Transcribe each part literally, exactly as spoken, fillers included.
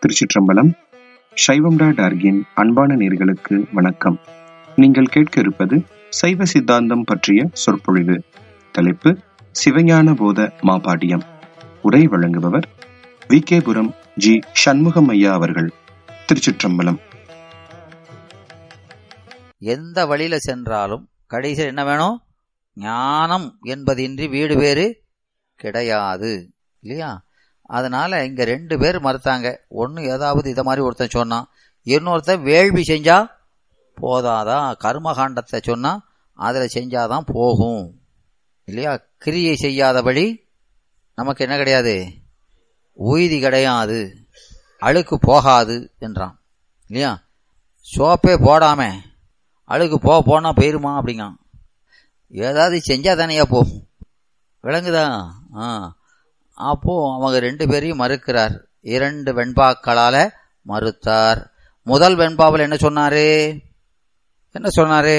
திருச்சிற்றம்பலம். சைவம் டாட் ஆர்கின் அன்பான நேர்களுக்கு வணக்கம். நீங்கள் கேட்க இருப்பது சைவ சித்தாந்தம் பற்றிய சொற்பொழிவு. தலைப்பு சிவஞான போத மாபாடியம். உரை வழங்குபவர் V K Puram G Shanmugam ஐயா அவர்கள். திருச்சிற்றம்பலம். எந்த வழியில சென்றாலும் கடைசியில் என்ன வேணும்? ஞானம் என்பதின்றி வீடு வேறு கிடையாது இல்லையா? அதனால இங்க ரெண்டு பேர் மறுத்தாங்க. ஒன்னு ஏதாவது இத மாதிரி ஒருத்தன் சொன்னான், இன்னொருத்தன் வேள்வி செஞ்சா போதாதான், கர்மகாண்டத்தை சொன்னா அதுல செஞ்சாதான் போகும் இல்லையா? கிரியை செய்யாதபடி நமக்கு என்ன கிடையாது, உய்தி கிடையாது, அழுக்கு போகாது என்றான் இல்லையா? சோப்பே போடாம அழுக்கு போ போனா போயிருமா அப்படிங்க. ஏதாவது செஞ்சா தானையா போகும், விளங்குதா? ஆ அப்போ அவங்க ரெண்டு பேரையும் மறுக்கிறார். இரண்டு வெண்பாக்களால மறுத்தார். முதல் வெண்பாவில் என்ன சொன்னாரு என்ன சொன்னாரு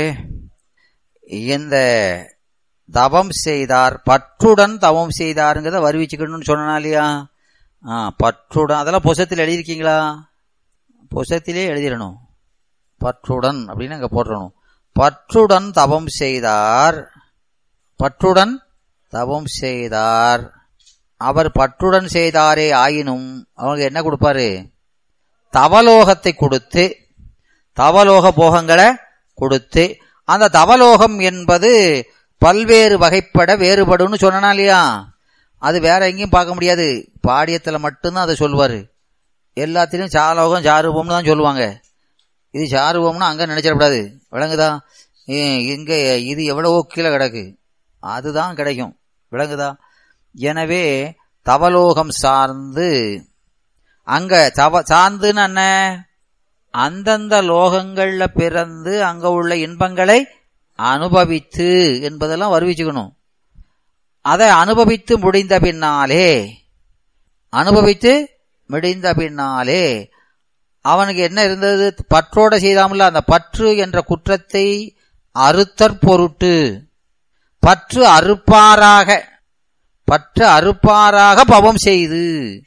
இந்த தவம் செய்தார், பற்றுடன் தவம் செய்தாருங்கிறத வருவிச்சுக்கணும்னு சொன்னா இல்லையா? ஆ பற்றுடன், அதெல்லாம் புசத்தில் எழுதியிருக்கீங்களா? புசத்திலே எழுதிடணும். பற்றுடன் அப்படின்னு அங்க போடணும். பற்றுடன் தவம் செய்தார், பற்றுடன் தவம் செய்தார். அவர் பற்றுடன் செய்தாரே ஆயினும் அவங்க என்ன கொடுப்பாரு? தவலோகத்தை கொடுத்து, தவலோக போகங்களை கொடுத்து, அந்த தவலோகம் என்பது பல்வேறு வகைப்பட வேறுபடும் சொன்னா இல்லையா? அது வேற எங்கேயும் பார்க்க முடியாது, பாடியத்துல மட்டும்தான் அதை சொல்லுவாரு. எல்லாத்திலும் சாலோகம் சாரூபம்னு தான் சொல்லுவாங்க. இது சாரூபம்னு அங்க நினைச்சிடக்கூடாது, விளங்குதா? இங்க இது எவ்வளவோ கீழே கிடக்கு, அதுதான் கிடைக்கும், விளங்குதா? எனவே தவலோகம் சார்ந்து, அங்க தவ சார்ந்துன்னு என்ன, அந்தந்த லோகங்கள்ல பிறந்து அங்க உள்ள இன்பங்களை அனுபவித்து என்பதெல்லாம் வருவிச்சுக்கணும். அதை அனுபவித்து முடிந்த பின்னாலே, அனுபவித்து முடிந்த பின்னாலே அவனுக்கு என்ன இருந்தது? பற்றோட செய்தாமல்ல, அந்த பற்று என்ற குற்றத்தை அறுத்தற் பொருட்டு, பற்று அறுப்பாராக, பற்று அறுப்பாராக பவம் செய்து.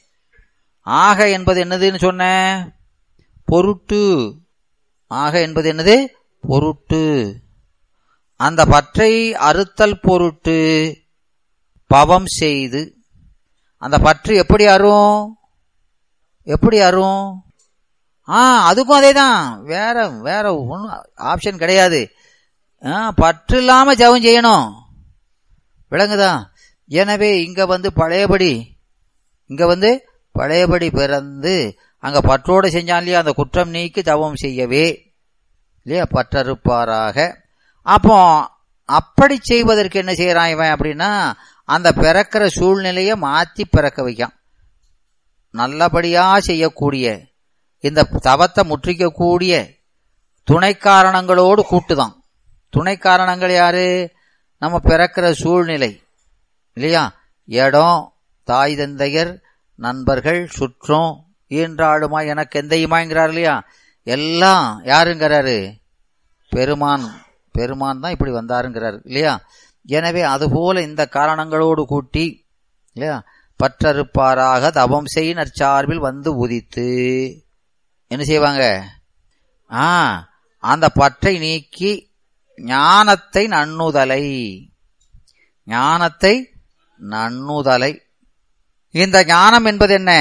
ஆக என்பது என்னதுன்னு சொன்ன? பொருட்டு. ஆக என்பது என்னது? பொருட்டு. அந்த பற்றை அறுத்தல் பொருட்டு பவம் செய்து. அந்த பற்று எப்படி அறும்? எப்படி அறும்? ஆ அதுக்கும் அதே தான், வேற வேற ஒன்றும் ஆப்ஷன் கிடையாது. பற்று இல்லாம ஜெபம் செய்யணும், விளங்குதா? எனவே இங்க வந்து பழையபடி, இங்க வந்து பழையபடி பிறந்து அங்க பற்றோடு செஞ்சான் இல்லையா, அந்த குற்றம் நீக்கி தவம் செய்யவே இல்லையா, பற்றறுப்பாராக. அப்போ அப்படி செய்வதற்கு என்ன செய்யறான் இவன் அப்படின்னா, அந்த பிறக்கிற சூழ்நிலையை மாத்தி பிறக்க வைக்கான். நல்லபடியா செய்யக்கூடிய, இந்த தவத்தை முற்றிக்கக்கூடிய துணை காரணங்களோடு கூட்டுதான். துணை காரணங்கள் யாரு? நம்ம பிறக்கிற சூழ்நிலை இல்லையா? இடம், தாய் தந்தையர், நண்பர்கள், சுற்றம், ஈன்றாடுமா எனக்கு எந்தையுமாங்கிறார் இல்லையா? எல்லாம் யாருங்கிறாரு? பெருமான். பெருமான் தான் இப்படி வந்தாருங்கிறார் இல்லையா? எனவே அதுபோல இந்த காரணங்களோடு கூட்டி இல்லையா, பற்றறுப்பாராக தவம் செய் நற்சார்பில் வந்து உதித்து என்ன செய்வாங்க? ஆ அந்த பற்றை நீக்கி ஞானத்தை நன்னுதலை, ஞானத்தை நன்னுதலை. இந்த ஞானம் என்பது என்ன?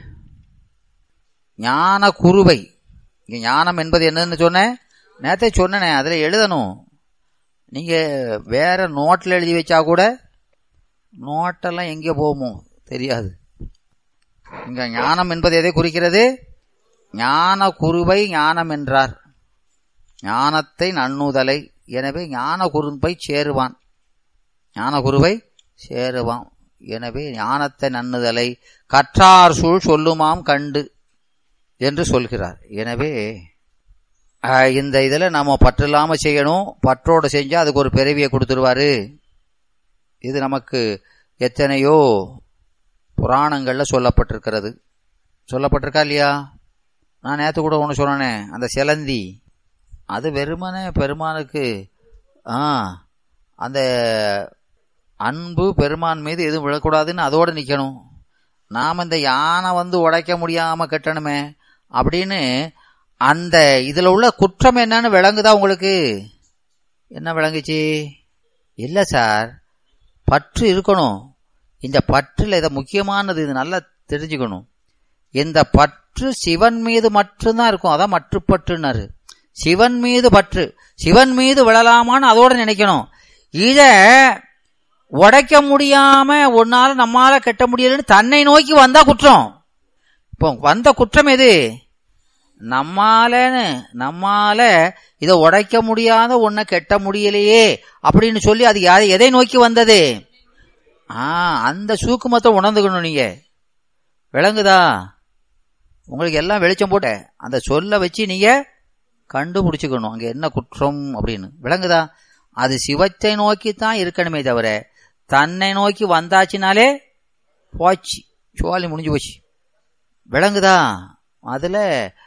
ஞான குருவை. ஞானம் என்பது என்னன்னு சொன்ன, நேரத்தை சொன்னனே, அதுல எழுதணும். நீங்க வேற நோட்ல எழுதி வச்சா கூட நோட்டெல்லாம் எங்கே போகுமோ தெரியாது. இங்க ஞானம் என்பது எதை குறிக்கிறது? ஞான குருவை ஞானம் என்றார். ஞானத்தை நன்னுதலை. எனவே ஞான குருவை சேருவான், ஞான குருவை சேருவான். எனவே ஞானத்தை நன்னுதலை கற்றார் சூழ் சொல்லுமாம் கண்டு என்று சொல்கிறார். எனவே இந்த இதுல நாம பற்று இல்லாம செய்யணும், பற்றோடு செஞ்சா அதுக்கு ஒரு பிறவியை கொடுத்துருவாரு. இது நமக்கு எத்தனையோ புராணங்கள்ல சொல்லப்பட்டிருக்கிறது. சொல்லப்பட்டிருக்கா இல்லையா? நான் நேற்று கூட ஒன்று சொன்னேன், அந்த சிலந்தி, அது வெறுமனே பெருமானுக்கு ஆ அந்த அன்பு பெருமான் மீது எதுவும் விழக்கூடாதுன்னு அதோடு நிற்கணும். நாம் இந்த யானை வந்து உடைக்க முடியாம கட்டணுமே அப்படின்னு அந்த இதுல உள்ள குற்றம் என்னன்னு விளங்குதா உங்களுக்கு? என்ன விளங்குச்சு? இல்ல சார், பற்று இருக்கணும். இந்த பற்றுல இதை முக்கியமானது, இது நல்லா தெரிஞ்சுக்கணும். இந்த பற்று சிவன் மீது மட்டும்தான் இருக்கும். அதான் மற்ற பற்றுனாரு. சிவன் மீது பற்று, சிவன் மீது விழலாமான்னு அதோட நினைக்கணும். இத உடைக்க முடியாம ஒன்னால நம்மால கட்ட முடியலன்னு தன்னை நோக்கி வந்தா குற்றம். இப்போ வந்த குற்றம் எது? நம்மாலன்னு நம்மால இதை உடைக்க முடியாத ஒன்ன கெட்ட முடியலையே அப்படின்னு சொல்லி அது எதை நோக்கி வந்தது? ஆஹ் அந்த சூக்குமத்தை உணர்ந்துக்கணும். நீங்க விளங்குதா? உங்களுக்கு எல்லாம் வெளிச்சம் போட்ட அந்த சொல்ல வச்சு நீங்க கண்டுபிடிச்சுக்கணும் அங்க என்ன குற்றம் அப்படின்னு. விளங்குதா? அது சிவத்தை நோக்கித்தான் இருக்கணுமே தவிர தன்னை நோக்கி வந்தாச்சுனாலே போச்சு, சோழி முடிஞ்சு போச்சு. விளங்குதா? அதுல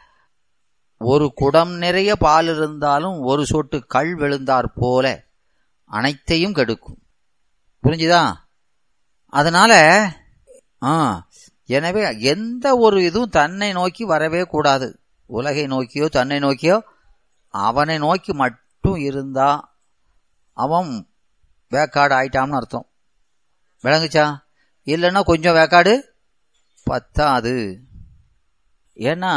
ஒரு குடம் நிறைய பால் இருந்தாலும் ஒரு சொட்டு கள் விழுந்தாற் போல அனைத்தையும் கெடுக்கும். புரிஞ்சுதா? அதனால ஆ எனவே எந்த ஒரு இதுவும் தன்னை நோக்கி வரவே கூடாது. உலகை நோக்கியோ தன்னை நோக்கியோ அவனை நோக்கி மட்டும் இருந்தா அவன் வேக்காடு ஆயிட்டான்னு அர்த்தம். விளங்குச்சா? இல்லைன்னா கொஞ்சம் வேக்காடு பத்தாது. ஏன்னா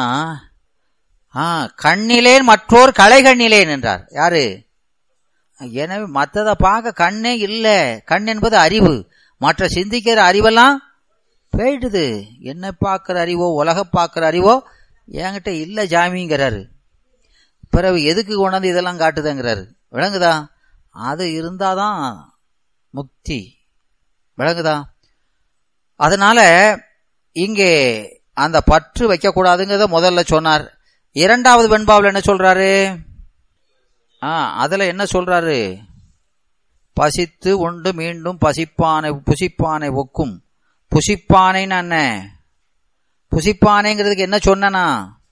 ஆ கண்ணிலேன் மற்றோர் களை கண்ணிலேன் என்றார். யாரு? எனவே மற்றதை பார்க்க கண்ணே இல்லை. கண் என்பது அறிவு. மற்ற சிந்திக்கிற அறிவெல்லாம் போயிடுது. என்ன பார்க்கிற அறிவோ உலக பார்க்கிற அறிவோ என்கிட்ட இல்ல ஜாமிங்கிறாரு. பிறகு எதுக்கு கொண்டாந்து இதெல்லாம் காட்டுதுங்கிறாரு. விளங்குதா? அது இருந்தாதான் முக்தி. விளங்குதா? அதனால இங்கே அந்த பற்று வைக்க கூடாதுங்கிறத முதல்ல சொன்னார். இரண்டாவது வெண்பாவில் என்ன சொல்றாரு? ஆ அதுல என்ன சொல்றாரு? பசித்து உண்டு மீண்டும் பசிப்பானை புசிப்பானை ஒக்கும். புசிப்பானைன்னு என்ன? புசிப்பானைங்கிறதுக்கு என்ன சொன்னா?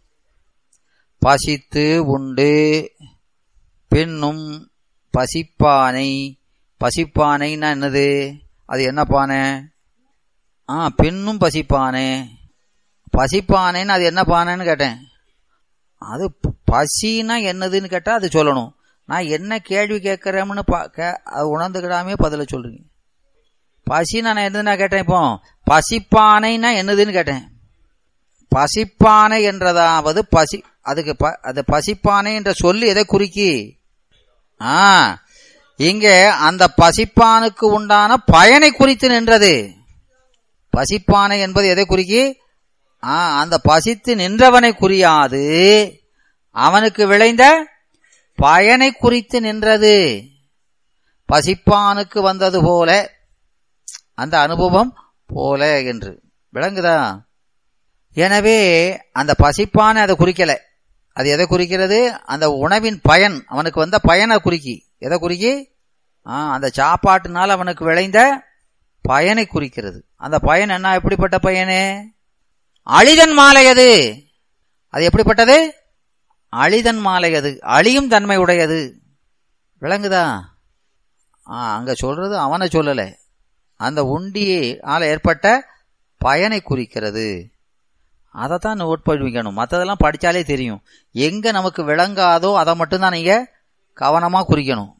பசித்து உண்டு பின்னும் பசிப்பானை. பசிப்பானைன்னா என்னது? அது என்ன பானை? ஆ பின்னும் பசிப்பானை. பசிப்பானைன்னு அது என்ன பானைன்னு கேட்டேன். அது பசினா என்னதுன்னு கேட்டா அது சொல்லணும். நான் என்ன கேள்வி கேட்கிறேன்னு அது உணர்ந்துக்கிடாமே பதில சொல்றீங்க. பசினா நான் என்னதுன்னா கேட்டேன். இப்போ பசிப்பானைன்னா என்னதுன்னு கேட்டேன். பசிப்பானை என்றதாவது பசி அதுக்கு அது பசிப்பானை என்ற சொல்லி எதை குறிக்கி? ஆ இங்க அந்த பசிப்பானுக்கு உண்டான பயனை குறித்து நின்றது. பசிப்பானை என்பது எதை குறிக்கி? ஆ அந்த பசித்து நின்றவனை குறியாது, அவனுக்கு விளைந்த பயனை குறித்து நின்றது. பசிப்பானுக்கு வந்தது போல அந்த அனுபவம் போல என்று. விளங்குதா? எனவே அந்த பசிப்பானை அதை குறிக்கல. அது எதை குறிக்கிறது? அந்த உணவின் பயன், அவனுக்கு வந்த பயனை குறிக்கி. எதை குறிக்கி? ஆ அந்த சாப்பாட்டுனால அவனுக்கு விளைந்த பயனை குறிக்கிறது. அந்த பயன் என்ன? எப்படிப்பட்ட பயனு? அழிதன் மாலையது. அது எப்படிப்பட்டது? அழிதன் மாலையது, அழியும் தன்மை உடையது. விளங்குதா? ஆ அங்க சொல்றது அவனை சொல்லல, அந்த உண்டியால ஏற்பட்ட பயனை குறிக்கிறது. அதைத்தான் நோட் பண்ணிக்கணும். மற்றதெல்லாம் படிச்சாலே தெரியும். எங்க நமக்கு விளங்காதோ அதை மட்டும்தான் நீங்க கவனமா குறிக்கணும்.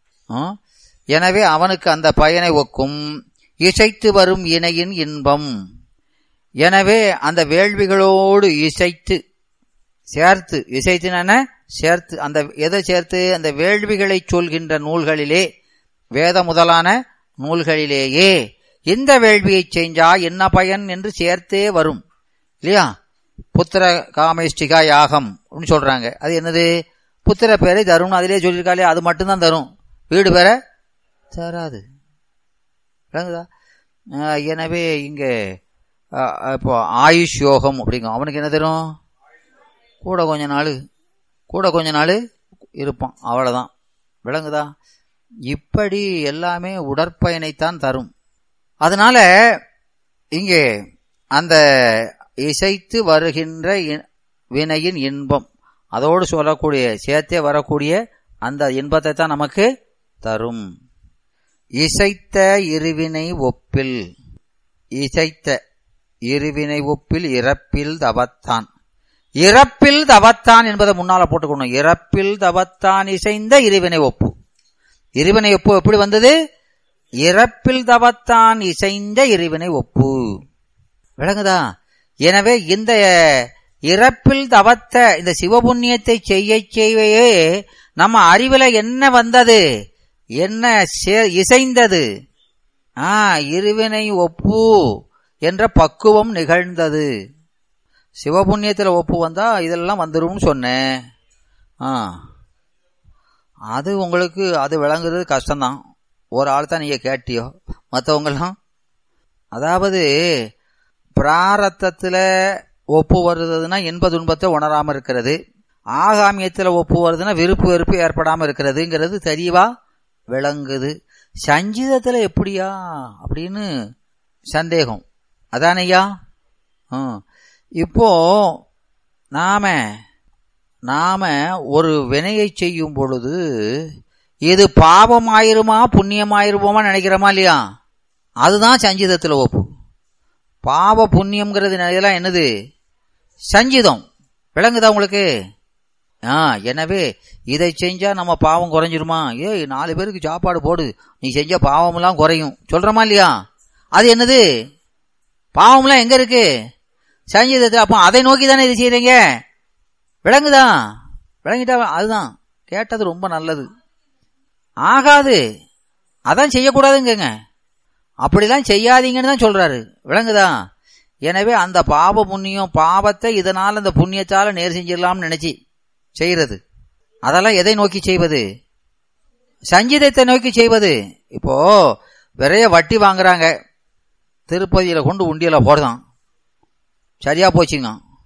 எனவே அவனுக்கு அந்த பயனை ஒக்கும் இசைத்து வரும் இணையின் இன்பம். எனவே அந்த வேள்விகளோடு இசைத்து சேர்த்து, இசைத்துன சேர்த்து, அந்த எதை சேர்த்து? அந்த வேள்விகளை சொல்கின்ற நூல்களிலே, வேத முதலான நூல்களிலேயே இந்த வேள்வியை செஞ்சா என்ன பயன் என்று சேர்த்தே வரும் இல்லையா? புத்திர காமேஷ்டிகா யாகம் சொல்றாங்க. அது என்னது? புத்திர பேரை தரும். அதிலே சொல்லியிருக்காளே, அது மட்டும்தான் தரும், வீடு பேர தராது. எனவே இங்க இப்போ ஆயுஷ் யோகம் அப்படிங்க, அவனுக்கு என்ன தரும்? கூட கொஞ்ச நாள் கூட கொஞ்ச நாள் இருப்பான், அவ்வளவுதான். விளங்குதா? இப்படி எல்லாமே உடற்பயனைத்தான் தரும். அதனால இங்கே அந்த இசைத்து வருகின்ற வினையின் இன்பம், அதோடு சொல்லக்கூடிய சேர்த்தே வரக்கூடிய அந்த இன்பத்தை தான் நமக்கு தரும். இசைத்த இருவினை ஒப்பில். இசைத்த இருவினை ஒப்பில் இறப்பில் தவத்தான். இறப்பில் தவத்தான் என்பதை முன்னால போட்டுக்கணும். இறப்பில் தவத்தான் இசைந்த இருவினை ஒப்பு. இருவினை ஒப்பு எப்படி வந்தது? இறப்பில் தவத்தான் இசைந்த இருவினை ஒப்பு. விளங்குதா? எனவே இந்த இறப்பில் தவத்த இந்த சிவபுண்ணியத்தை செய்ய செய்வையே நம்ம அறிவுல என்ன வந்தது, என்ன இசைந்தது? ஆ இருவினை ஒப்பு என்ற பக்குவம் நிகழ்ந்தது. சிவபுண்ணியத்தில் ஒப்பு வந்தா இதெல்லாம் வந்துரும்னு சொன்னேன். ஆ அது உங்களுக்கு அது விளங்குறது கஷ்டம்தான். ஒரு ஆள் தான் நீங்க கேட்டியோ, மற்றவங்கெல்லாம் அதாவது பிராரத்தத்துல ஒப்பு வருதுன்னா இன்ப துன்பத்தை உணராம இருக்கிறது, ஆகாமியத்தில் ஒப்பு வருதுன்னா விருப்பு வெறுப்பு ஏற்படாம இருக்கிறதுங்கிறது தெரியவா விளங்குது. சஞ்சிதத்துல எப்படியா அப்படின்னு சந்தேகம். அதானையா? இப்போ நாம நாம ஒரு வினையை செய்யும் பொழுது இது பாவம் ஆயிருமா புண்ணியம் ஆயிருவோமா நினைக்கிறோமா இல்லையா? அதுதான் சஞ்சிதத்துல ஒப்பு. பாவ புண்ணியம்ங்கிறது இதெல்லாம் என்னது? சஞ்சிதம். விளங்குதா உங்களுக்கு? ஆ எனவே இதை செஞ்சா நம்ம பாவம் குறைஞ்சிருமா? ஏய் நாலு பேருக்கு சாப்பாடு போடு, நீ செஞ்ச பாவம் எல்லாம் குறையும் சொல்றமா இல்லையா? அது என்னது? பாவம்லாம் எங்க இருக்கு? சஞ்சிதத்தில். அப்போ அதை நோக்கி தானே இது செய்யறீங்க. விளங்குதா? விளங்கிட்டா அதுதான் கேட்டது ரொம்ப நல்லது. ஆகாது, அதான் செய்யக்கூடாதுங்க. அப்படிலாம் செய்யாதீங்கன்னு தான் சொல்றாரு. விளங்குதா? எனவே அந்த பாவ புண்ணியம் பாவத்தை இதனால அந்த புண்ணியத்தால நேர் செஞ்சிடலாம்னு நினைச்சு செய்யறது, அதெல்லாம் எதை நோக்கி செய்வது? சஞ்சிதத்தை நோக்கி செய்வது. இப்போ நிறைய வட்டி வாங்குறாங்க, திருப்பதியில கொண்டு உண்டியல போடுதான், சரியா போச்சுங்க.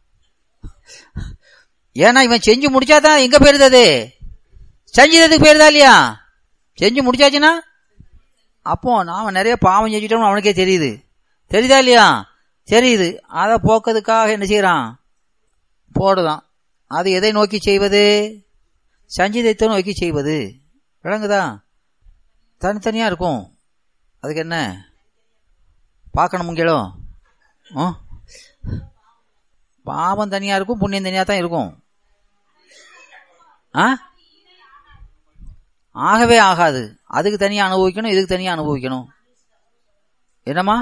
ஏன்னா இவன் செஞ்சு முடிச்சாதான் எங்க போயிருந்தது? சஞ்சிதத்துக்கு போயிருதா இல்லையா? செஞ்சு முடிச்சாச்சுன்னா அப்போ நாம நிறைய பாவம் செஞ்சுட்டோம்னு அவனுக்கே தெரியுது. தெரியுதா இல்லையா? தெரியுது. அதை போக்குறதுக்காக என்ன செய்யறான்? போடுதான். அது எதை நோக்கி செய்வது? சஞ்சிதத்தை நோக்கி செய்வது. விளங்குதா? தனித்தனியா இருக்கும். அதுக்கு என்ன பார்க்கணுமுங்களோ? பாவம் தனியா இருக்கும், புண்ணியம் தனியா தான் இருக்கும். ஆகவே ஆகாது. அதுக்கு தனியா அனுபவிக்கணும், இதுக்கு தனியா அனுபவிக்கணும். என்னமா?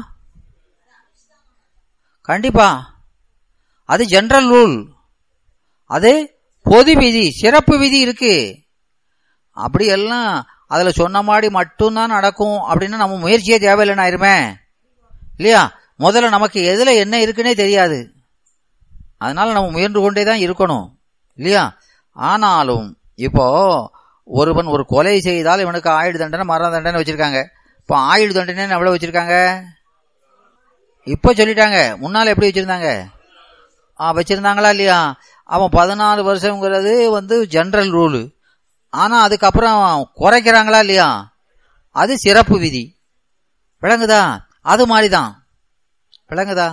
கண்டிப்பா அது ஜெனரல் ரூல், அது பொது விதி, சிறப்பு விதி இருக்கு. அப்படி எல்லாம் அதுல சொன்ன மாதிரி மட்டும்தான் நடக்கும் அப்படின்னு நம்ம முயற்சியே தேவையில்லைன்னு ஆயிருமே இல்லையா? முதல்ல நமக்கு எதுல என்ன இருக்குன்னே தெரியாது, அதனால நம்ம முயன்று கொண்டே தான் இருக்கணும் இல்லையா? ஆனாலும் இப்போ ஒருவன் ஒரு கொலை செய்தால் இவனுக்கு ஆயுள் தண்டனை மரண தண்டனை வச்சிருக்காங்க. இப்போ ஆயுள் தண்டனை எவ்வளவு வச்சிருக்காங்க? இப்ப சொல்லிட்டாங்க. முன்னால எப்படி வச்சிருந்தாங்க? வச்சிருந்தாங்களா இல்லையா? அவன் பதினாலு வருஷம்ங்கிறது வந்து ஜெனரல் ரூலு. ஆனா அதுக்கப்புறம் குறைக்கிறாங்களா இல்லையா? அது சிறப்பு விதி. விளங்குதா? அது மாதிரிதான். விளங்குதா?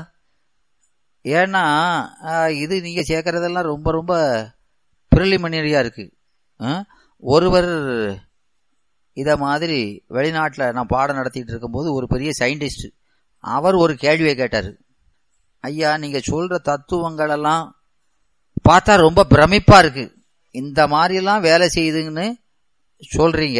ஏன்னா இது நீங்க சேர்க்கறதெல்லாம் ரொம்ப ரொம்ப பிரிலிமினரியா இருக்கு. ஒருவர் இத மாதிரி வெளிநாட்டில் நான் பாடம் நடத்திட்டு இருக்கும்போது ஒரு பெரிய சயின்டிஸ்ட் அவர் ஒரு கேள்வியை கேட்டாரு. ஐயா, நீங்க சொல்ற தத்துவங்கள் எல்லாம் பார்த்தா ரொம்ப பிரமிப்பா இருக்கு, இந்த மாதிரி எல்லாம் வேலை செய்யுதுன்னு சொல்றீங்க.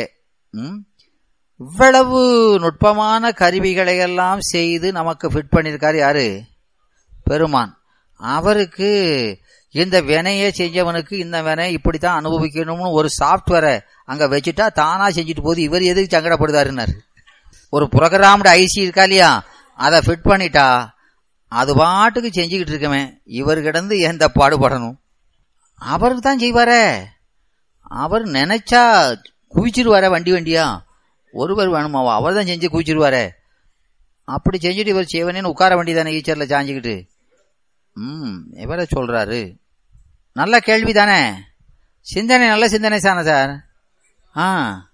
இவ்வளவு நுட்பமான கருவிகளை எல்லாம் செய்து நமக்கு ஃபிட் பண்ணிருக்காரு யாரு? பெருமான். அவருக்கு இந்த வினையை செஞ்சவனுக்கு இந்த வினை இப்படித்தான் அனுபவிக்கணும்னு ஒரு சாப்ட்வேரை அங்க வச்சுட்டா தானா செஞ்சுட்டு போது இவர் எதுக்கு சங்கடப்படுதாருன்னாரு. ஒரு புரோகிராம்டு ஐசி இருக்கா இல்லையா, அதை ஃபிட் பண்ணிட்டா அது பாட்டுக்கு செஞ்சுக்கிட்டு இருக்கவன் இவர் கிடந்து எந்த பாடுபடணும்? அவருக்கு தான் செய்வாரே. அவர் நினைச்சா குவிச்சிருவார வண்டி வண்டியா. ஒருவர் வேணுமாவா? அவர் தான் செஞ்சு குவிச்சிருவாரே. அப்படி செஞ்சுட்டு இவர் செய்வனேன்னு உட்கார வண்டி தானே ஈச்சர்ல சாஞ்சுக்கிட்டு. ம் இவரை சொல்றாரு. நல்ல கேள்வி தானே. சிந்தனை நல்ல சிந்தனை தானே சார்? ஆ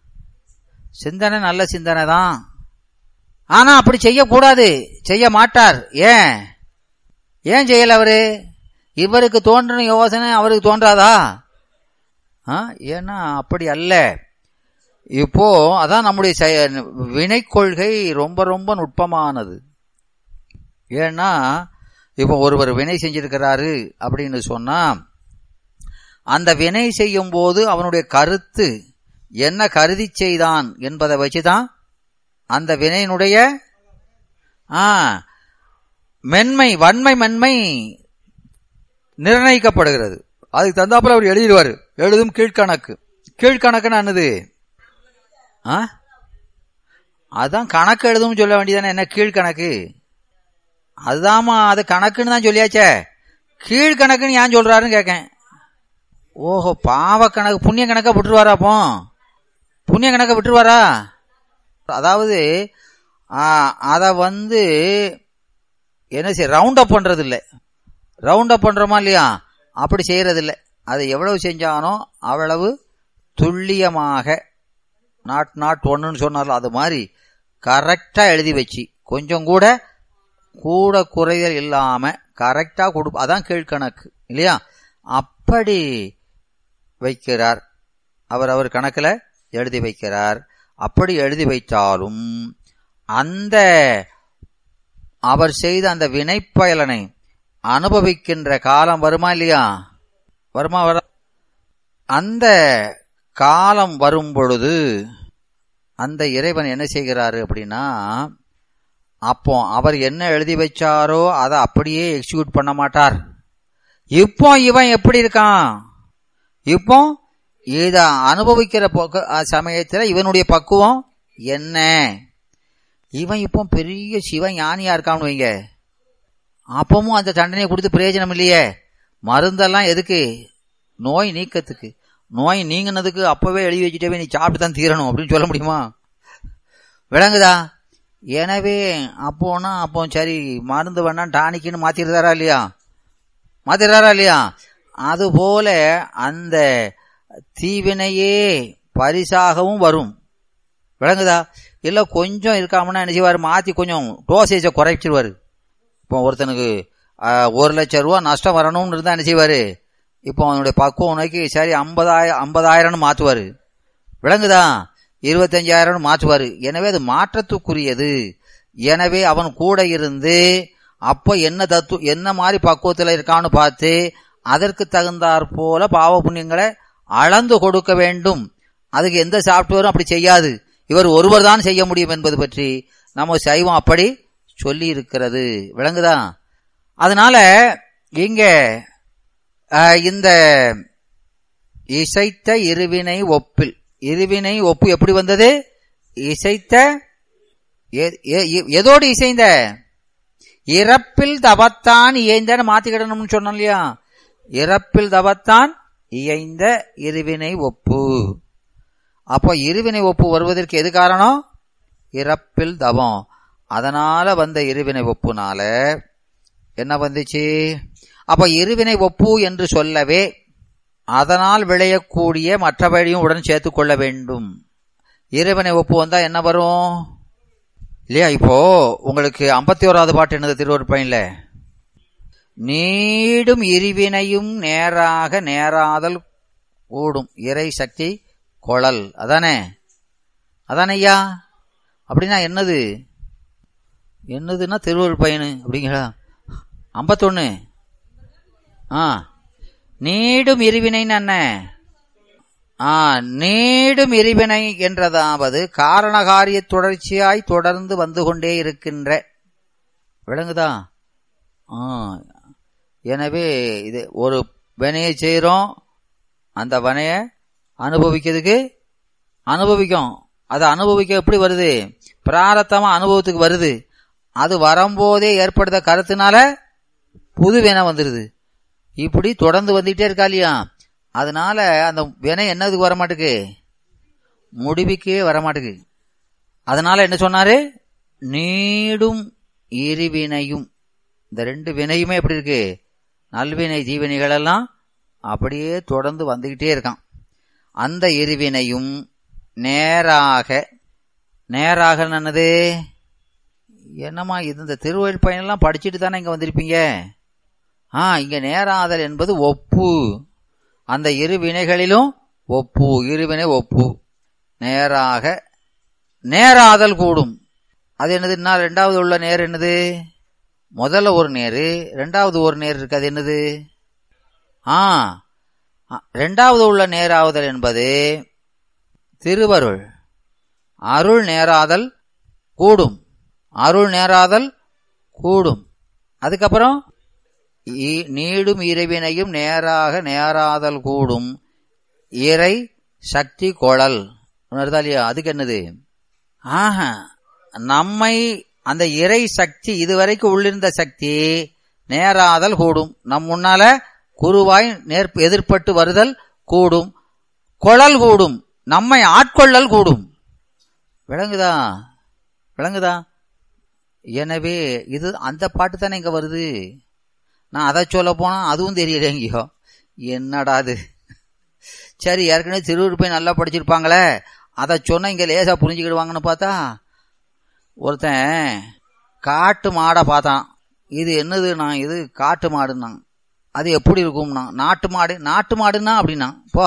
சிந்தனை நல்ல சிந்தனை தான். ஆனா அப்படி செய்யக்கூடாது, செய்ய மாட்டார். ஏன் ஏன் செய்யல அவரு? இவருக்கு தோன்ற யோசனை அவருக்கு தோன்றாதா? ஏன்னா அப்படி அல்ல. இப்போ அதான் நம்முடைய வினை கொள்கை ரொம்ப ரொம்ப நுட்பமானது. ஏன்னா இப்போ ஒருவர் வினை செஞ்சிருக்கிறாரு அப்படின்னு சொன்னா அந்த வினை செய்யும் போது அவனுடைய கருத்து என்ன கருதி செய்தான் என்பதை வச்சுதான் அந்த வினையினுடைய மென்மை வன்மை மென்மை நிர்ணயிக்கப்படுகிறது. அதுக்கு தந்தாப்புல அவர் எழுதிடுவார். எழுதும் கீழ்கணக்கு. கீழ்கணக்குன்னு என்னது? அதான் கணக்கு எழுதும் சொல்ல வேண்டியதானே, என்ன கீழ்கணக்கு? அதுதாமா, அது கணக்குன்னு தான் சொல்லியாச்சே. கீழ்கணக்குன்னு ஏன் சொல்றாருன்னு கேட்கேன். ஓஹோ, பாவ கணக்கு புண்ணிய கணக்கா விட்டுருவாரா? அப்போ புண்ணிய கணக்கை விட்டுருவாரா? அதாவது அத வந்து என்ன செய்ய ரவுண்ட் அப் பண்றது இல்லை. ரவுண்ட் அப் பண்றோமா இல்லையா? அப்படி செய்யறது இல்லை. அது எவ்வளவு செஞ்சானோ அவ்வளவு துல்லியமாக நாட் நாட் ஒன்னுன்னு சொன்னாலும் அது மாதிரி கரெக்டா எழுதி வச்சு கொஞ்சம் கூட கூட குறைதல் இல்லாம கரெக்டா கொடுப்ப, அதான் கீழ்கணக்கு இல்லையா? அப்படி வைக்கிறார். அவர் அவர் கணக்குல எழுதி வைக்கிறார். அப்படி எழுதி வைத்தாலும் அந்த அவர் செய்த அந்த வினைப்பயலனை அனுபவிக்கின்ற காலம் வருமா இல்லையா? வருமா வர? அந்த காலம் வரும் பொழுது அந்த இறைவன் என்ன செய்கிறாரு அப்படின்னா, அப்போ அவர் என்ன எழுதி வச்சாரோ அதை அப்படியே எக்ஸிக்யூட் பண்ண மாட்டார். இப்போ இவன் எப்படி இருக்கான்? இப்போ இத அனுபவிக்கிற சமயத்துல இவனுடைய பக்குவம் என்ன? இவன் இப்போ பெரிய சிவ ஞானியா இருக்கான்னு வைங்க, அப்பவும் அந்த தண்டனையை கொடுத்து பிரயோஜனம் இல்லையே. மருந்தெல்லாம் எதுக்கு? நோய் நீக்கத்துக்கு. நோய் நீங்கினதுக்கு அப்பவே எழுதி வச்சுட்டே நீ சாப்பிட்டு தான் தீரணும் அப்படின்னு சொல்ல முடியுமா? விளங்குதா? எனவே அப்போனா அப்போ சரி மருந்து வேணா டானிக்குன்னு மாத்திருந்தாரா இல்லையா? மாத்திராரா இல்லையா? அதுபோல அந்த தீவினையே பரிசாகவும் வரும். விளங்குதா? இல்ல கொஞ்சம் இருக்காமனா என்ன செய்வாரு? மாத்தி கொஞ்சம் டோசேஜை குறைச்சிருவாரு. இப்போ ஒருத்தனுக்கு ஒரு லட்சம் ரூபா நஷ்டம் வரணும்னு இருந்தா என்ன செய்வாரு? இப்போ அவனுடைய பக்குவம் நோக்கி சரி ஐம்பதாயிரம் ஐம்பதாயிரம்னு மாத்துவாரு. விளங்குதா? இருபத்தஞ்சாயிரம்னு மாற்றுவாரு. எனவே அது மாற்றத்துக்குரியது. எனவே அவன் கூட இருந்து அப்போ என்ன தத்து என்ன மாதிரி பக்குவத்தில் இருக்கான்னு பார்த்து அதற்கு தகுந்தாற் போல பாவ புண்ணியங்களை அளந்து கொடுக்க வேண்டும். அதுக்கு எந்த சாப்ட்வேரும் அப்படி செய்யாது. இவர் ஒருவர் தான் செய்ய முடியும் என்பது பற்றி நம்ம சைவம் அப்படி சொல்லி இருக்கிறது. விளங்குதா? அதனால இங்க இந்த இசைத்த இருவினை ஒப்பில், இருவினை ஒப்பு எப்படி வந்தது? இசைத்த எதோடு இசைந்த? இறப்பில் தவத்தான் இயைந்த மாத்திக்கிடணும்னு சொன்னோம் இல்லையா? இறப்பில் தவத்தான் இயைந்த இருவினை ஒப்பு. அப்போ இருவினை ஒப்பு வருவதற்கு எது காரணம்? இறப்பில் தவம். அதனால வந்த இருவினை ஒப்புனால என்ன வந்துச்சு? அப்ப இருவினை ஒப்பு என்று சொல்லவே அதனால் விளையக்கூடிய மற்றபடியும் உடன் சேர்த்துக் கொள்ள வேண்டும். இருவினை ஒப்பு வந்தா என்ன வரும் இல்லையா? இப்போ உங்களுக்கு ஐம்பத்தி ஓராவது பாட்டு என்னது திருவருட்பயன்ல? நீடும் இருவினையும் நேராக நேராதல் கூடும் இறை சக்தி கொளல். அதானே? அதானே ஐயா? அப்படின்னா என்னது? என்னதுன்னா திருவருட்பயனு அப்படிங்களா? ஐம்பத்தொன்னு. ஆ நீடும் இருவினைன்னு என்ன? ஆ நீடும் இருவினை என்றதாவது காரணகாரிய தொடர்ச்சியாய் தொடர்ந்து வந்து கொண்டே இருக்கின்ற. விளங்குதா? ஆ எனவே இது ஒரு வினையை செய்யறோம், அந்த வினையை அனுபவிக்கிறதுக்கு அனுபவிக்கும். அதை அனுபவிக்க எப்படி வருது? பிராரத்தமா அனுபவத்துக்கு வருது. அது வரும்போதே ஏற்படுத்த கருத்துனால புது வினை வந்துருது. இப்படி தொடர்ந்து வந்துட்டே இருக்கா இல்லையா? அதனால அந்த வினை என்னதுக்கு வரமாட்டுக்கு? முடிவுக்கே வரமாட்டுக்கு. அதனால என்ன சொன்னாரு? நீடும் இருவினையும். இந்த ரெண்டு வினையுமே எப்படி இருக்கு? நல்வினை தீவினைகள் எல்லாம் அப்படியே தொடர்ந்து வந்துகிட்டே இருக்கான். அந்த இருவினையும் நேராக நேராக என்னது? என்னமா இது? இந்த திருவள்ளுவர் பயனெல்லாம் படிச்சுட்டு தானே இங்க வந்திருப்பீங்க. ஆ இங்க நேராதல் என்பது ஒப்பு. அந்த இரு வினைகளிலும் ஒப்பு, இருவினை ஒப்பு. நேராக நேராதல் கூடும். அது என்னது? ரெண்டாவது உள்ள நேர் என்னது? முதல்ல ஒரு நேரு, ரெண்டாவது ஒரு நேர் இருக்கு. அது என்னது? ஆ ரெண்டாவது உள்ள நேராவுதல் என்பது திருவருள். அருள் நேராதல் கூடும், அருள் நேராதல் கூடும். அதுக்கப்புறம் நீடும் இறைவினையும் நேராக நேராதல் கூடும், இறை சக்தி கொழல். இல்லையா? அதுக்கு என்னது? ஆஹ நம்மை அந்த இறை சக்தி, இதுவரைக்கும் உள்ளிருந்த சக்தி நேராதல் கூடும், நம் முன்னால குருவாய் நேர் எதிர்பட்டு வருதல் கூடும், கொழல் கூடும், நம்மை ஆட்கொள்ளல் கூடும். விளங்குதா? விளங்குதா? எனவே இது அந்த பாட்டு தானே இங்க வருது. நான் அதை சொல்ல போனா அதுவும் தெரியல எங்கேயோ. என்னடா அது? சரி, ஏற்கனவே திருவுருப்பை நல்லா படிச்சிருப்பாங்களே, அதை சொன்ன இங்க லேசா புரிஞ்சுக்கிடுவாங்கன்னு பார்த்தா ஒருத்தன் காட்டு மாடை பார்த்தான். இது என்னதுன்னா, இது காட்டு மாடுன்னா. அது எப்படி இருக்கும்னா, நாட்டு மாடு. நாட்டு மாடுன்னா அப்படின்னா போ,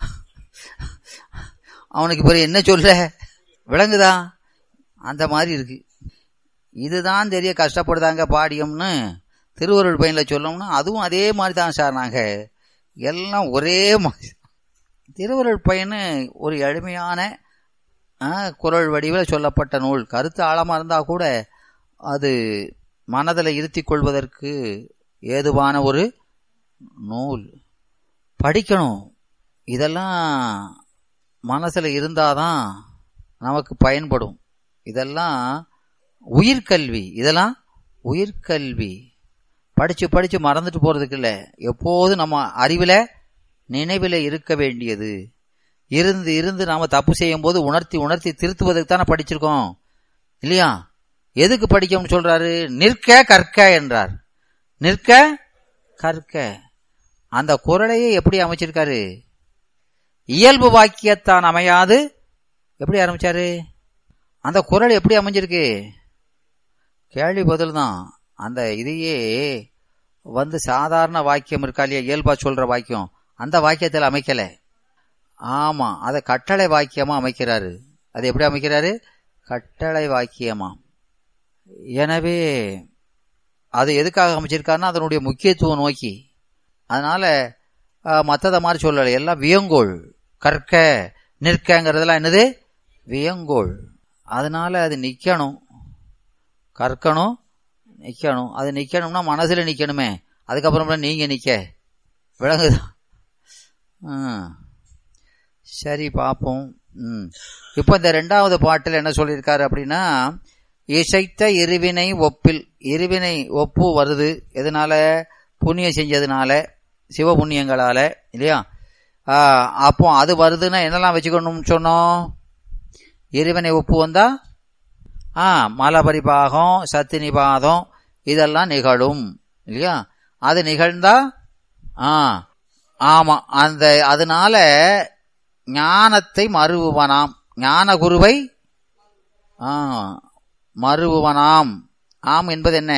அவனுக்கு பிறகு என்ன சொல்ல? விளங்குதா? அந்த மாதிரி இருக்கு. இதுதான் தெரிய கஷ்டப்படுதாங்க பாடியம்னு திருவருள் பயன்ல சொல்லணும்னா அதுவும் அதே மாதிரி தான் சார். நாங்க எல்லாம் ஒரே மாதிரி. திருவருள் பயனு ஒரு எளிமையான குறள் வடிவில் சொல்லப்பட்ட நூல். கருத்து ஆழமா இருந்தா கூட அது மனதில் இருத்திக் கொள்வதற்கு ஏதுவான ஒரு நூல். படிக்கணும். இதெல்லாம் மனசுல இருந்தாதான் நமக்கு பயன்படும். இதெல்லாம் உயிர்கல்வி. இதெல்லாம் உயிர்கல்வி. படிச்சு படிச்சு மறந்துட்டு போறதுக்கு இல்லை, எப்போதும் நம்ம அறிவில நினைவில இருக்க வேண்டியது. இருந்து இருந்து நாம தப்பு செய்யும் போது உணர்த்தி உணர்த்தி திருத்துவதற்கு தானே படிச்சிருக்கோம், இல்லையா? எதுக்கு படிக்கணும்னு சொல்றாரு? நிற்க கற்க என்றார். நிற்க கற்க. அந்த குறளையே எப்படி அமைச்சிருக்காரு? இயல்பு வாக்கியத்தான் அமையாது. எப்படி ஆரம்பிச்சாரு? அந்த குறள் எப்படி அமைஞ்சிருக்கு? கேள்வி பதில் தான். அந்த இதையே வந்து சாதாரண வாக்கியம் இருக்கா இல்லையா, இயல்பா சொல்ற வாக்கியம், அந்த வாக்கியத்தில் அமைக்கல. ஆமா, அதை கட்டளை வாக்கியமா அமைக்கிறாரு. அது எப்படி அமைக்கிறாரு? கட்டளை வாக்கியமா. எனவே அது எதுக்காக அமைச்சிருக்காருன்னா அதனுடைய முக்கியத்துவம் நோக்கி. அதனால மற்றதை மாதிரி சொல்லலை, எல்லாம் வியங்கோள். கற்க நிற்கங்கிறதெல்லாம் என்னது? வியங்கோள். அதனால அது நிக்கணும், கற்கணும், நிக்கணும். அது நிக்கணும்னா மனசுல நிக்கணுமே, அதுக்கப்புறம் நீங்க நிக்க. விளங்குதா? சரி, பார்ப்போம். ம் இப்ப இந்த ரெண்டாவது பாட்டில் என்ன சொல்லியிருக்காரு அப்படின்னா, இசைத்த இருவினை ஒப்பில். இருவினை ஒப்பு வருது எதனால? புண்ணியம் செஞ்சதுனால, சிவ புண்ணியங்களால, இல்லையா? அப்போ அது வருதுன்னா என்னெல்லாம் வச்சுக்கணும்னு சொன்னோம்? இருவினை ஒப்பு வந்தா ஆ மலபரிபாகம், சத்தினிபாதம் இதெல்லாம் நிகழும், இல்லையா? அது நிகழ்ந்தா ஆ ஆமா, அந்த அதனால ஞானத்தை மறுவுவனாம், ஞான குருவை ஆ மறுவுவனாம். ஆம் என்பது என்ன?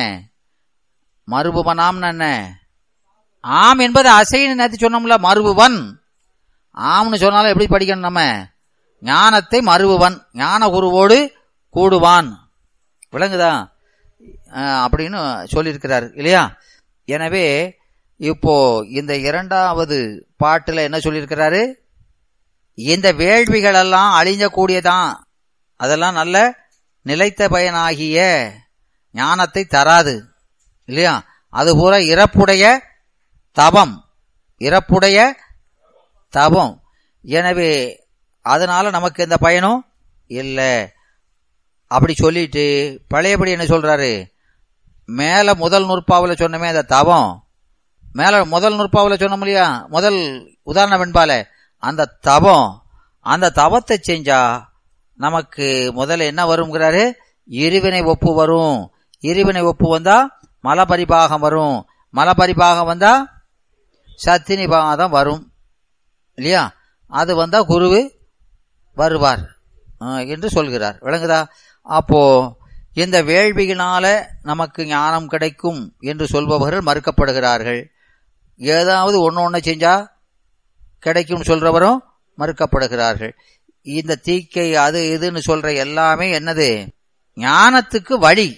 மறுபுவனாம் என்ன? ஆம் என்பது அசைன்னு நேற்று சொன்னோம்ல, மறுபுவன். ஆம்னு சொன்னாலும் எப்படி படிக்கணும் நம்ம? ஞானத்தை மறுபுவன், ஞான குருவோடு கூடுவான். விளங்குதா? அப்படின்னு சொல்லியிருக்கிறார், இல்லையா? எனவே இப்போ இந்த இரண்டாவது பாட்டுல என்ன சொல்லியிருக்கிறாரு? இந்த வேள்விகள் எல்லாம் அழிஞ்சக்கூடியதான், அதெல்லாம் நல்ல நிலைத்த பயனாகிய ஞானத்தை தராது, இல்லையா? அது பூரா இறப்புடைய தபம், இறப்புடைய தபம். எனவே அதனால நமக்கு எந்த பயனும் இல்லை. அப்படி சொல்லிட்டு பழையபடி என்ன சொல்றாரு? மேல முதல் நூற்பாவில் சொன்னமே அந்த தவம், மேல முதல் நூற்பாவில் சொன்னோம் இல்லையா, முதல் உதாரண வெண்பால, அந்த தவம், அந்த தவத்தை செஞ்சா நமக்கு முதல்ல என்ன வருங்கிறாரு? இருவினை ஒப்பு வரும். இருவினை ஒப்பு வந்தா மலபரிபாகம் வரும். மலபரிபாகம் வந்தா சத்தினிபாதம் வரும், இல்லையா? அது வந்தா குருவு வருவார் என்று சொல்கிறார். விளங்குதா? அப்போ இந்த வேள்வியினால நமக்கு ஞானம் கிடைக்கும் என்று சொல்பவர்கள் மறுக்கப்படுகிறார்கள். ஏதாவது ஒன்னு ஒன்னு செஞ்சா கிடைக்கும் சொல்றவரும் மறுக்கப்படுகிறார்கள். இந்த தீக்கை அது இதுன்னு சொல்ற எல்லாமே என்னது? ஞானத்துக்கு வழி.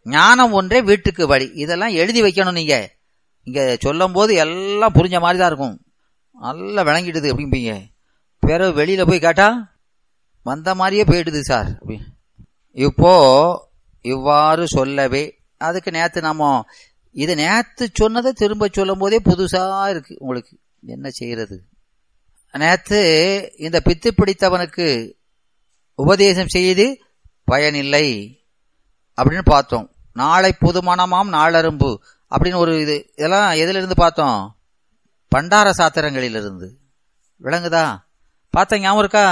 ஞானம் ஒன்றே வீட்டுக்கு வழி. இதெல்லாம் எழுதி வைக்கணும். நீங்க இங்க சொல்லும் போது எல்லாம் புரிஞ்ச மாதிரி தான் இருக்கும், நல்லா விளங்கிடுது அப்படிம்பீங்க. பிறகு வெளியில போய் கேட்டா வந்த மாதிரியே போயிடுது சார். இப்போ இவ்வாறு சொல்லவே அதுக்கு நேத்து நம்ம இது நேத்து சொன்னதை திரும்ப சொல்லும் போதே புதுசா இருக்கு உங்களுக்கு. என்ன செய்யறது? நேத்து இந்த பித்து பிடித்தவனுக்கு உபதேசம் செய்து பயனில்லை அப்படின்னு பார்த்தோம். நாளை புதுமணமாம் நாளரும்பு அப்படின்னு ஒரு இது. இதெல்லாம் எதுல இருந்து பார்த்தோம்? பண்டார சாத்திரங்களிலிருந்து. விளங்குதா? பார்த்த ஞாபகம் இருக்கா?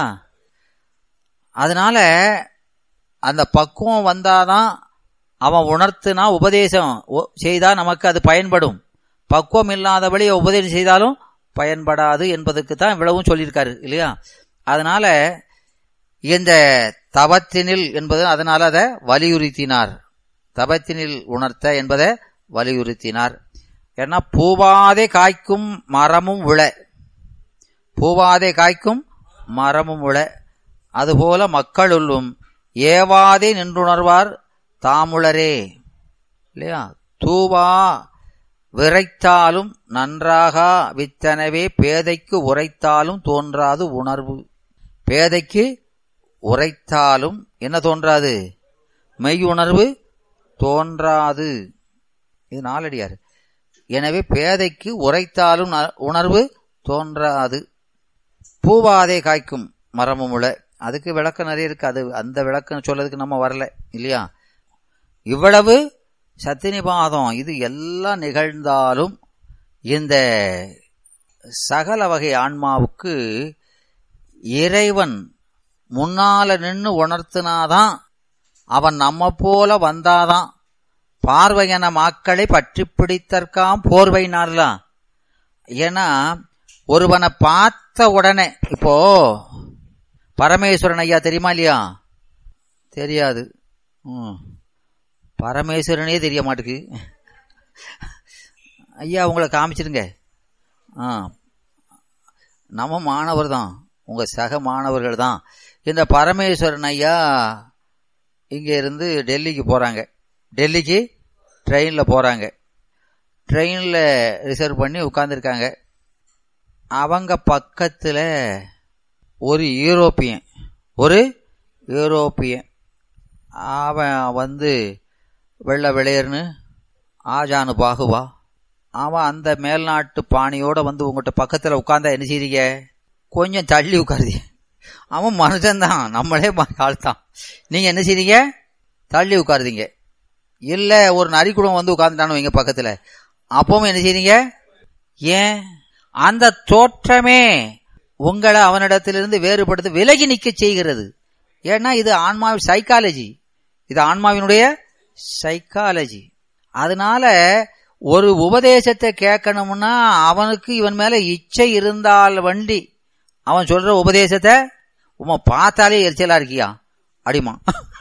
அதனால அந்த பக்குவம் வந்தாதான் அவன் உணர்த்துனா உபதேசம் செய்தா நமக்கு அது பயன்படும். பக்குவம் இல்லாதபடி உபதேசம் செய்தாலும் பயன்படாது என்பதுக்கு தான் இவ்வளவும் சொல்லியிருக்காரு இல்லையா? அதனால இந்த தவத்தினில் என்பது அதனால அதை வலியுறுத்தினார். தவத்தினில் உணர்த்த என்பதை வலியுறுத்தினார். ஏன்னா பூவாதே காய்க்கும் மரமும் உள, பூவாதே காய்க்கும் மரமும் உள, அதுபோல மக்களுள்ளும் ஏவாதே நின்றுணர்வார் தாமுளரே இல்லையா? தூவா விரைத்தாலும் நன்றாக வித்தனவே பேதைக்கு உரைத்தாலும் தோன்றாது உணர்வு. பேதைக்கு உரைத்தாலும் என்ன தோன்றாது? மெய் உணர்வு தோன்றாது. இது நாலடியார். எனவே பேதைக்கு உரைத்தாலும் உணர்வு தோன்றாது. பூவாதே காய்க்கும் மரமும் உள, அதுக்கு விளக்கம் நிறைய இருக்கு. அது அந்த விளக்கம் சொல்லதுக்கு நம்ம வரல இல்லையா? இவ்வளவு சத்தினிபாதம் இது எல்லாம் நிகழ்ந்தாலும் இந்த சகல வகை ஆன்மாவுக்கு இறைவன் முன்னால நின்று உணர்த்தினாதான், அவன் நம்ம போல வந்தாதான். பார்வையன மாக்களை பற்றி பிடித்தற்காம் போர்வைனார்லாம். ஏன்னா ஒருவனை பார்த்த உடனே, இப்போ பரமேஸ்வரன் ஐயா தெரியுமா இல்லையா? தெரியாது. பரமேஸ்வரனே தெரிய மாட்டுக்கு. ஐயா உங்களை காமிச்சிருங்க. ஆ நம்ம மாணவர் தான், உங்க சக மாணவர்கள் தான். இந்த பரமேஸ்வரன் ஐயா இங்க இருந்து டெல்லிக்கு போறாங்க. டெல்லிக்கு ட்ரெயின்ல போறாங்க. ட்ரெயின்ல ரிசர்வ் பண்ணி உட்கார்ந்துருக்காங்க. அவங்க பக்கத்துல ஒரு யூரோப்பியன் ஒரு யூரோப்பியன் அவன் வந்து வெள்ளை வெளியர்னு ஆஜானு பாகுவா, அவன் அந்த மேல்நாட்டு பாணியோட வந்து உங்கள்கிட்ட பக்கத்துல உட்கார்ந்தா என்ன செய்றீங்க? கொஞ்சம் தள்ளி உட்காருதி. அவன் மனுஷன்தான், நம்மளே ஆள் தான். நீங்க என்ன செய்றீங்க? தள்ளி உட்காருதீங்க. இல்ல ஒரு நரிக்குடம் வந்து உட்கார்ந்துட்டானு வைங்க பக்கத்துல, அப்பவும் என்ன செய்றீங்க? ஏன்? அந்த தோற்றமே உங்களை அவனிடத்திலிருந்து வேறுபடுத்த விலகி நிக்க செய்கிறது. ஏன்னா இது ஆன்மாவின் சைக்காலஜி, இது ஆன்மாவினுடைய சைக்காலஜி. அதனால ஒரு உபதேசத்தை கேட்கணும்னா அவனுக்கு இவன் மேல இச்சை இருந்தால் வண்டி அவன் சொல்ற உபதேசத்தை உமா பார்த்தாலே எரிச்சலா இருக்கியா அடிமா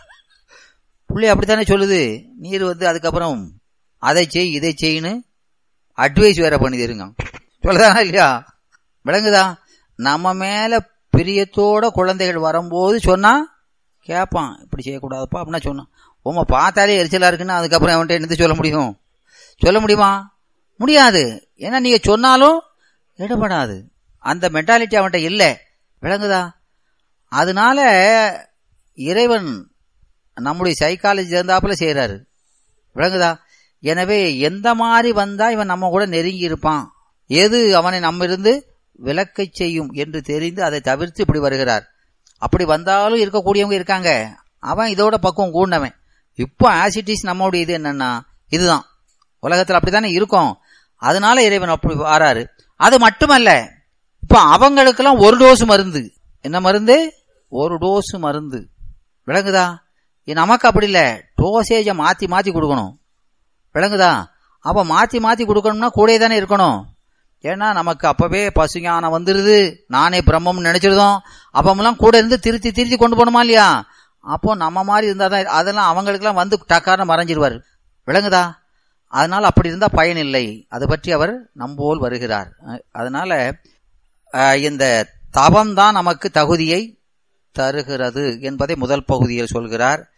புள்ளி அப்படித்தானே சொல்லுது. நீர் வந்து அதுக்கப்புறம் அதை செய் இதை செய்யு அட்வைஸ் வேற பண்ணி தருங்க, சொல்லதானா இல்லையா? விளங்குதா? நம்ம மேல பிரியத்தோட குழந்தைகள் வரும்போது சொன்னா கேட்பான், இப்படி செய்யக்கூடாதுப்பா அப்படின்னா சொன்னான். உமா பார்த்தாலே எரிச்சலா இருக்குன்னா அதுக்கப்புறம் அவன்கிட்ட என்னது சொல்ல முடியும்? சொல்ல முடியுமா? முடியாது. ஏன்னா நீங்க சொன்னாலும் எடுபடாது. அந்த மென்டாலிட்டி அவன்கிட்ட இல்லை. விளங்குதா? அதனால இறைவன் நம்முடைய சைக்காலஜி இருந்தாப்புல செய்யறாரு. விளங்குதா? எனவே எந்த மாதிரி வந்தா இவன் நம்ம கூட நெருங்கி இருப்பான், எது அவனை நம்ம இருந்து விலக்கை செய்யும் என்று தெரிந்து அதை தவிர்த்து இப்படி வருகிறார். அப்படி வந்தாலும் இருக்கக்கூடியவங்க இருக்காங்க. அவன் இதோட பக்குவம் கூடவன். இப்போ ஆசிட்டிஸ் நம்மளுடைய இது என்னன்னா இதுதான், உலகத்தில் அப்படித்தானே இருக்கும். அதனால இறைவன் அப்படி வராரு. அது மட்டுமல்ல, இப்ப அவங்களுக்கெல்லாம் ஒரு டோஸ் மருந்து. என்ன மருந்து? ஒரு டோஸ் மருந்து. விளங்குதா? நமக்கு அப்படி இல்லை, டோசேஜ மாத்தி மாத்தி கொடுக்கணும். விளங்குதா? அப்ப மாத்தி மாத்தி கொடுக்கணும்னா கூட தானே இருக்கணும். ஏன்னா நமக்கு அப்பவே பசுஞானம் வந்துருது, நானே பிரம்மம் நினைச்சிருந்தோம். அப்பமெல்லாம் கூட இருந்து திருத்தி திருத்தி கொண்டு போகணுமா இல்லையா? அப்போ நம்ம மாதிரி இருந்தாதான். அதெல்லாம் அவங்களுக்கெல்லாம் வந்து டக்காரன்னு மறைஞ்சிருவார். விளங்குதா? அதனால அப்படி இருந்தா பயன் இல்லை. அதை பற்றி அவர் நம்போல் வருகிறார். அதனால இந்த தவம் தான் நமக்கு தகுதியை தருகிறது என்பதை முதல் பகுதியில் சொல்கிறார்.